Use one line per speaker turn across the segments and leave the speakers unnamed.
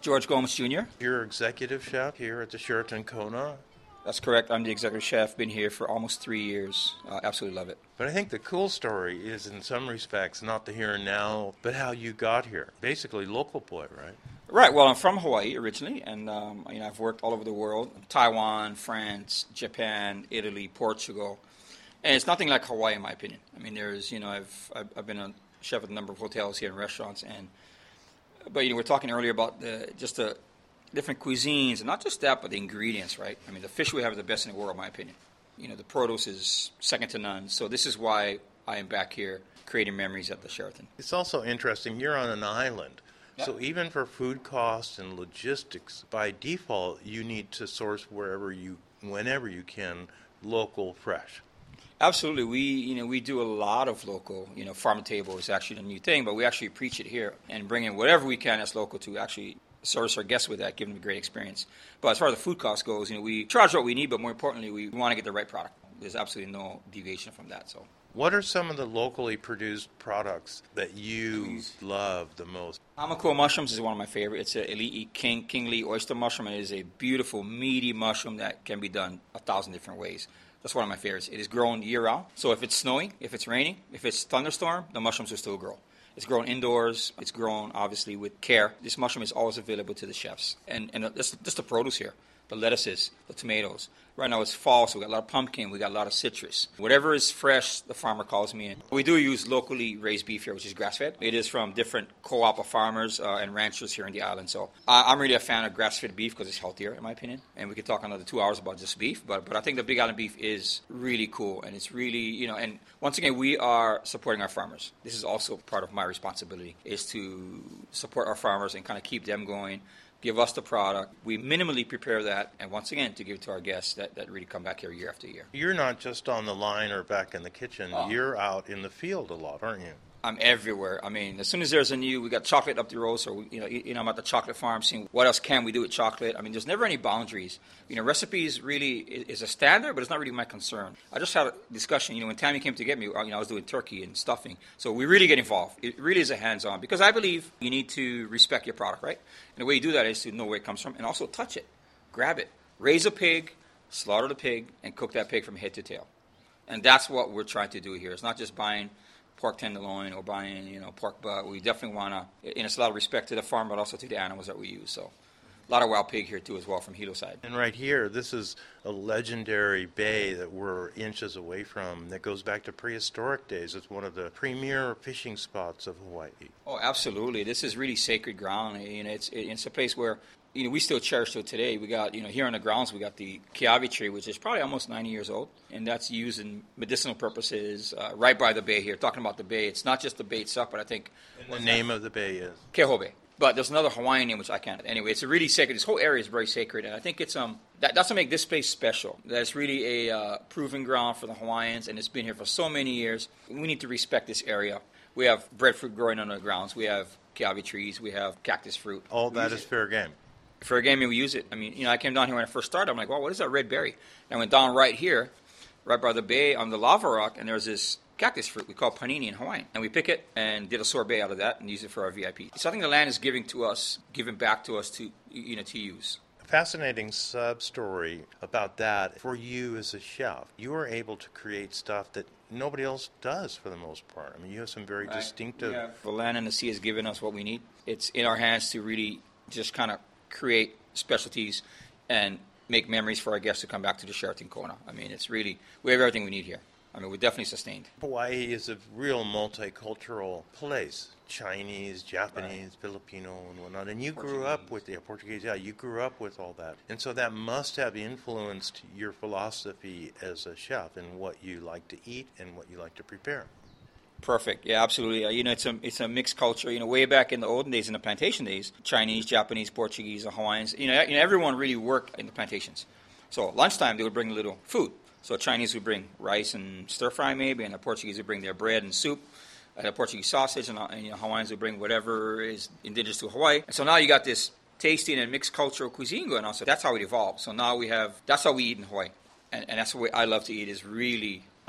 George Gomes Jr.
You're executive chef here at the Sheraton Kona.
That's correct. I'm the executive chef. Been here for almost 3 years. Absolutely love it.
But I think the cool story is, in some respects, not the here and now, but how you got here. Basically, local boy, right?
Right. Well, I'm from Hawaii originally, and I've worked all over the world: Taiwan, France, Japan, Italy, Portugal, and it's nothing like Hawaii, in my opinion. I mean, I've been a chef at a number of hotels here and restaurants, but we're talking earlier about the different cuisines, and not just that, but the ingredients, right? I mean, the fish we have is the best in the world, in my opinion. The produce is second to none. So this is why I am back here creating memories at the Sheraton.
It's also interesting, you're on an island. Yep. So even for food costs and logistics, by default, you need to source whenever you can, local, fresh.
Absolutely. We do a lot of local. Farm to table is actually the new thing, but we actually preach it here and bring in whatever we can that's local to actually service our guests with that, give them a great experience. But as far as the food cost goes, we charge what we need, but more importantly, we want to get the right product. There's absolutely no deviation from that. So,
what are some of the locally produced products that you love the most?
Hamako mushrooms is one of my favorites. It's an elite kingly oyster mushroom, and it is a beautiful, meaty mushroom that can be done 1,000 different ways. That's one of my favorites. It is grown year-round. So if it's snowing, if it's raining, if it's thunderstorm, the mushrooms will still grow. It's grown indoors. It's grown, obviously, with care. This mushroom is always available to the chefs. And that's just the produce here, the lettuces, the tomatoes. Right now it's fall, so we got a lot of pumpkin. We got a lot of citrus. Whatever is fresh, the farmer calls me in. We do use locally raised beef here, which is grass-fed. It is from different co-op of farmers and ranchers here in the island. So I'm really a fan of grass-fed beef because it's healthier, in my opinion. And we could talk another 2 hours about just beef. But I think the Big Island beef is really cool. And it's really, and once again, we are supporting our farmers. This is also part of my responsibility, is to support our farmers and kind of keep them going. Give us the product. We minimally prepare that, and once again, to give it to our guests that really come back here year after year.
You're not just on the line or back in the kitchen. You're out in the field a lot, aren't you?
I'm everywhere. I mean, as soon as there's we got chocolate up the road, so I'm at the chocolate farm seeing what else can we do with chocolate. I mean, there's never any boundaries. Recipes really is a standard, but it's not really my concern. I just had a discussion. When Tammy came to get me, I was doing turkey and stuffing, so we really get involved. It really is a hands-on because I believe you need to respect your product, right? And the way you do that is to know where it comes from and also touch it, grab it, raise a pig, slaughter the pig, and cook that pig from head to tail. And that's what we're trying to do here. It's not just buying pork tenderloin or buying, pork butt. We definitely want to, and it's a lot of respect to the farm, but also to the animals that we use. So a lot of wild pig here, too, as well, from Hilo side.
And right here, this is a legendary bay that we're inches away from that goes back to prehistoric days. It's one of the premier fishing spots of Hawaii.
Oh, absolutely. This is really sacred ground. It's a place where we still cherish it today. We got, here on the grounds, we got the kiawe tree, which is probably almost 90 years old, and that's used in medicinal purposes right by the bay here. Talking about the bay, it's not just the bay itself, but I think...
And the name of the bay is?
Keho Bay. But there's another Hawaiian name, which I can't. Anyway, it's a really sacred. This whole area is very sacred, and I think it's that's what makes this place special. That it's really a proving ground for the Hawaiians, and it's been here for so many years. We need to respect this area. We have breadfruit growing on the grounds. We have kiawe trees. We have cactus fruit.
All that is fair game.
For a game, we use it. I mean, I came down here when I first started. I'm like, wow, what is that red berry? And I went down right here, right by the bay on the lava rock, and there's this cactus fruit we call panini in Hawaiian. And we pick it and did a sorbet out of that and use it for our VIP. So I think the land is giving back to us to use.
A fascinating sub-story about that. For you as a chef, you are able to create stuff that nobody else does for the most part. I mean, you have some very distinctive...
The land and the sea has given us what we need. It's in our hands to really just kind of create specialties and make memories for our guests to come back to the Sheraton Kona. I mean, it's really, we have everything we need here. I mean, we're definitely sustained.
Hawaii is a real multicultural place. Chinese, Japanese, Filipino, and whatnot. And you grew up with the Portuguese. Yeah, you grew up with all that. And so that must have influenced your philosophy as a chef and what you like to eat and what you like to prepare.
Perfect. Yeah, absolutely. It's a mixed culture. Way back in the olden days, in the plantation days, Chinese, Japanese, Portuguese, and Hawaiians, everyone really worked in the plantations. So lunchtime, they would bring a little food. So Chinese would bring rice and stir fry maybe, and the Portuguese would bring their bread and soup, and the Portuguese sausage, and Hawaiians would bring whatever is indigenous to Hawaii. And so now you got this tasty and mixed cultural cuisine going on. So that's how it evolved. So now that's how we eat in Hawaii. And that's the way I love to eat, is really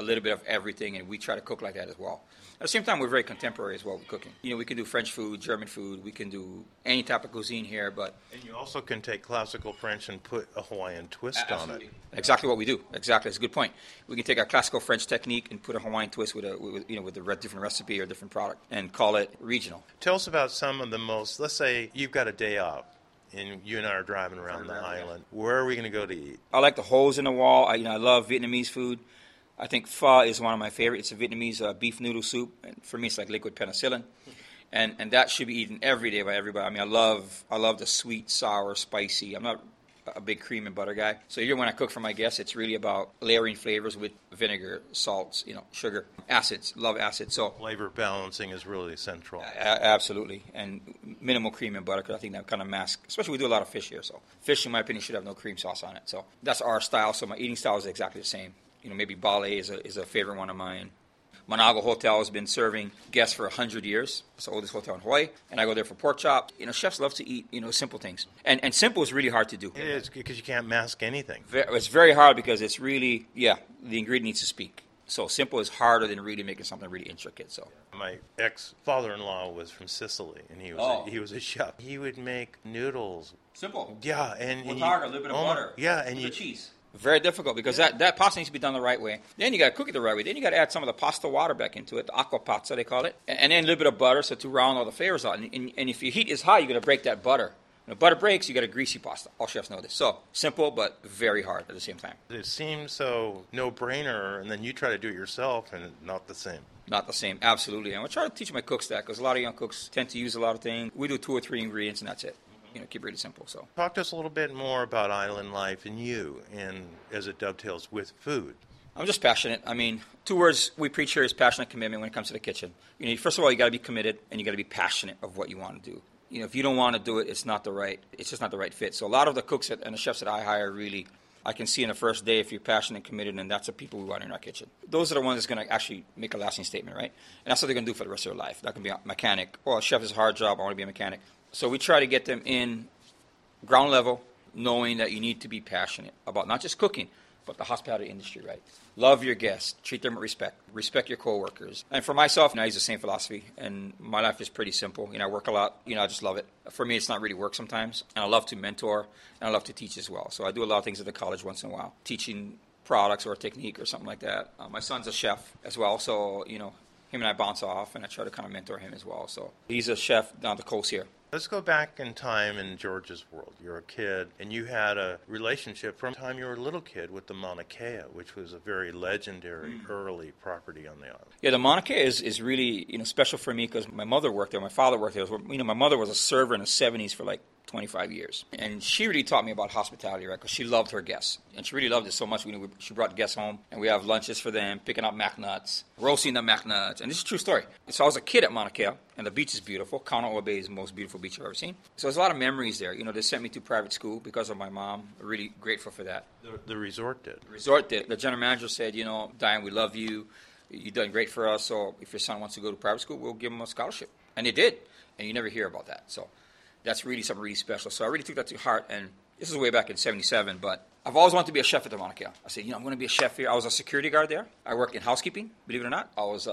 a little bit of everything, and we try to cook like that as well. At the same time, we're very contemporary as well with cooking. We can do French food, German food. We can do any type of cuisine here, but...
And you also can take classical French and put a Hawaiian twist on it.
Exactly what we do. Exactly. That's a good point. We can take our classical French technique and put a Hawaiian twist with a different recipe or different product and call it regional.
Tell us about some of the most, let's say you've got a day off and you and I are driving around the island. Where are we going to go to eat?
I like the holes in the wall. I love Vietnamese food. I think pho is one of my favorites. It's a Vietnamese beef noodle soup. And for me, it's like liquid penicillin. And that should be eaten every day by everybody. I mean, I love the sweet, sour, spicy. I'm not a big cream and butter guy. So even when I cook for my guests, it's really about layering flavors with vinegar, salts, sugar, acids. Love acids. So
flavor balancing is really central.
Absolutely. And minimal cream and butter, because I think that kind of masks, especially we do a lot of fish here. So fish, in my opinion, should have no cream sauce on it. So that's our style. So my eating style is exactly the same. Maybe Ballet is a favorite one of mine. Manago Hotel has been serving guests for 100 years. It's the oldest hotel in Hawaii. And I go there for pork chop. Chefs love to eat, simple things. And simple is really hard to do.
It is, because you can't mask anything.
It's very hard because it's really, the ingredient needs to speak. So simple is harder than really making something really intricate. So
my ex-father-in-law was from Sicily, and he was a chef. He would make noodles.
Simple.
Yeah, and
with a little bit of butter.
Yeah, and
cheese. Very difficult because that pasta needs to be done the right way. Then you got to cook it the right way. Then you got to add some of the pasta water back into it, the aqua pazza they call it, and then a little bit of butter to round all the flavors out. And if your heat is high, you're going to break that butter. When the butter breaks, you got a greasy pasta. All chefs know this. So simple but very hard at the same time.
It seems so no-brainer, and then you try to do it yourself, and it's not the same.
Not the same, absolutely. And I try to teach my cooks that because a lot of young cooks tend to use a lot of things. We do 2 or 3 ingredients, and that's it. Keep it really simple. So,
talk to us a little bit more about island life and you, and as it dovetails with food.
I'm just passionate. I mean, 2 words we preach here is passionate commitment when it comes to the kitchen. First of all, you got to be committed, and you got to be passionate of what you want to do. If you don't want to do it, it's just not the right fit. So a lot of the cooks and the chefs that I hire really, I can see in the first day if you're passionate and committed, and that's the people we want in our kitchen. Those are the ones that's going to actually make a lasting statement, right? And that's what they're going to do for the rest of their life. That can be a mechanic. Well, a chef is a hard job. I want to be a mechanic. So we try to get them in ground level, knowing that you need to be passionate about not just cooking, but the hospitality industry, right? Love your guests. Treat them with respect. Respect your coworkers. And for myself, I use the same philosophy, and my life is pretty simple. I work a lot. I just love it. For me, it's not really work sometimes, and I love to mentor, and I love to teach as well. So I do a lot of things at the college once in a while, teaching products or a technique or something like that. My son's a chef as well, so, him and I bounce off, and I try to kind of mentor him as well. So he's a chef down the coast here.
Let's go back in time in George's world. You're a kid, and you had a relationship from the time you were a little kid with the Mauna Kea, which was a very legendary early property on the island.
Yeah, the Mauna Kea is really special for me because my mother worked there, my father worked there. My mother was a server in the 70s for like 25 years. And she really taught me about hospitality, right? Because she loved her guests. And she really loved it so much. She brought guests home, and we have lunches for them, picking up mac nuts, roasting the mac nuts. And this is a true story. So I was a kid at Mauna Kea, and the beach is beautiful. Kanaoa Bay is the most beautiful beach I've ever seen. So there's a lot of memories there. They sent me to private school because of my mom. I'm really grateful for that.
The resort did.
The resort did. The general manager said, Diane, we love you. You've done great for us. So if your son wants to go to private school, we'll give him a scholarship. And they did. And you never hear about that. So that's really something really special. So I really took that to heart. And this is way back in 77, but I've always wanted to be a chef at the Mauna Kea. I said, I'm going to be a chef here. I was a security guard there. I worked in housekeeping, believe it or not. I was,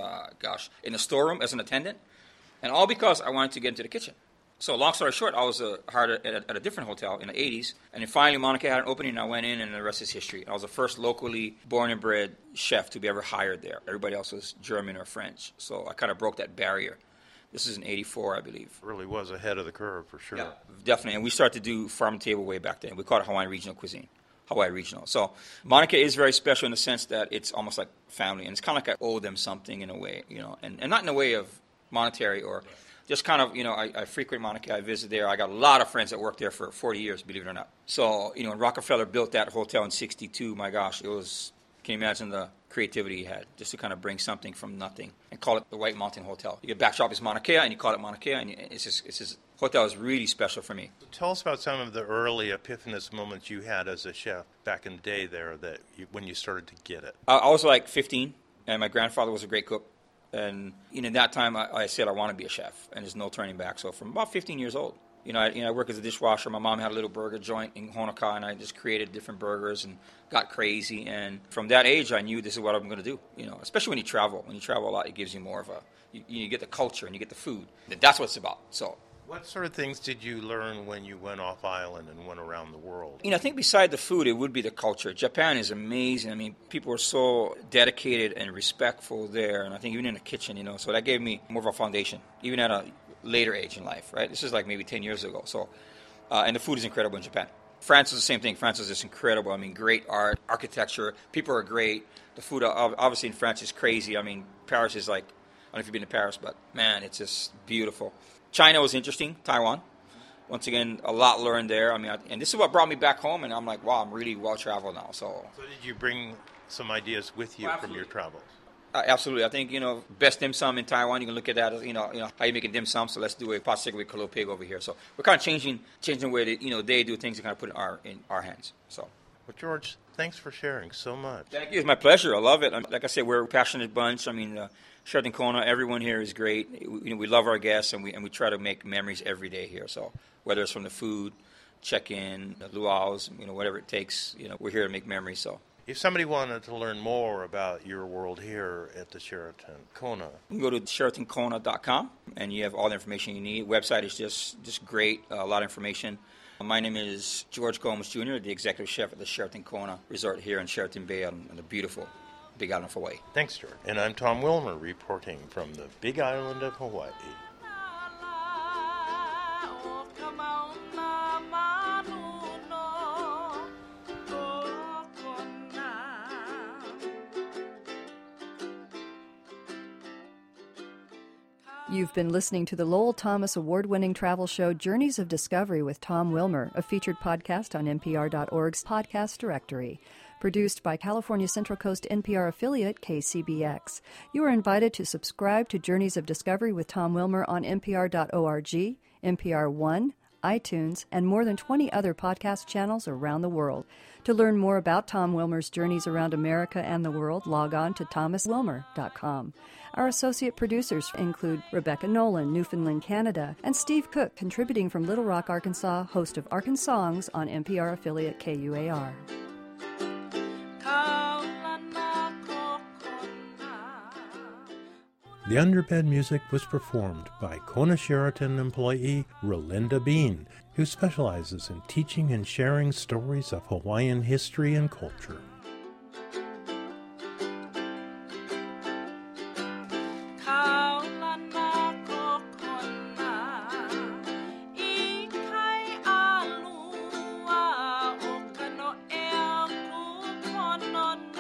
in the storeroom as an attendant. And all because I wanted to get into the kitchen. So long story short, I was hired at a different hotel in the 80s. And then finally, Mauna Kea had an opening, and I went in, and the rest is history. I was the first locally born and bred chef to be ever hired there. Everybody else was German or French. So I kind of broke that barrier. This is in 84, I believe.
Really was ahead of the curve, for sure.
Yeah, definitely. And we started to do farm to table way back then. We called it Hawaiian regional cuisine. Hawaii regional. So Mauna Kea is very special in the sense that it's almost like family. And it's kind of like I owe them something in a way, and not in a way of monetary or just kind of, I frequent Mauna Kea. I visit there. I got a lot of friends that worked there for 40 years, believe it or not. So, when Rockefeller built that hotel in 62, my gosh, it was, can you imagine the creativity he had just to kind of bring something from nothing and call it the White Mountain Hotel. Your backdrop is Mauna Kea, and you call it Mauna Kea, and it's just hotel is really special for me.
Tell us about some of the early epiphanous moments you had as a chef back in the day there when you started to get it.
I was like 15, and my grandfather was a great cook. And that time I said I want to be a chef, and there's no turning back. So from about 15 years old, I work as a dishwasher. My mom had a little burger joint in Honokaa, and I just created different burgers and got crazy. And from that age, I knew this is what I'm going to do. Especially when you travel. When you travel a lot, it gives you more of you get the culture and you get the food. That's what it's about. So,
what sort of things did you learn when you went off island and went around the world?
I think beside the food, it would be the culture. Japan is amazing. I mean, people are so dedicated and respectful there. And I think even in the kitchen, so that gave me more of a foundation, even at a later age in life, right? This is like maybe 10 years ago. So, and the food is incredible in Japan. France is the same thing. France is just incredible. I mean, great art, architecture. People are great. The food, obviously, in France is crazy. I mean, Paris is like, I don't know if you've been to Paris, but man, it's just beautiful. China was interesting. Taiwan. Once again, a lot learned there. I mean, and this is what brought me back home, and I'm like, wow, I'm really well-traveled now. So
did you bring some ideas with you from your travels?
Absolutely. I think, best dim sum in Taiwan, you can look at that as, how you make a dim sum. So let's do a pot stick with Kalo Pig over here. So we're kind of changing the way that, they do things and kind of put it in our hands. So.
Well, George, thanks for sharing so much.
Thank you. It's my pleasure. I love it. Like I said, we're a passionate bunch. I mean, Sheraton Kona, everyone here is great. We love our guests, and we try to make memories every day here. So whether it's from the food, check-in, the luau's, whatever it takes, we're here to make memories. So.
If somebody wanted to learn more about your world here at the Sheraton Kona,
you can go to SheratonKona.com, and you have all the information you need. Website is just great, a lot of information. My name is George Gomes Jr., the executive chef at the Sheraton Kona Resort here in Sheraton Bay on the beautiful Big Island of Hawaii.
Thanks, George. And I'm Tom Wilmer, reporting from the Big Island of Hawaii.
You've been listening to the Lowell Thomas award-winning travel show Journeys of Discovery with Tom Wilmer, a featured podcast on NPR.org's podcast directory. Produced by California Central Coast NPR affiliate KCBX. You are invited to subscribe to Journeys of Discovery with Tom Wilmer on NPR.org, NPR One, iTunes, and more than 20 other podcast channels around the world. To learn more about Tom Wilmer's journeys around America and the world, log on to thomaswilmer.com. Our associate producers include Rebecca Nolan, Newfoundland, Canada, and Steve Cook, contributing from Little Rock, Arkansas, host of Arkansongs on NPR affiliate KUAR.
The underbed music was performed by Kona Sheraton employee Rolinda Bean, who specializes in teaching and sharing stories of Hawaiian history and culture.
No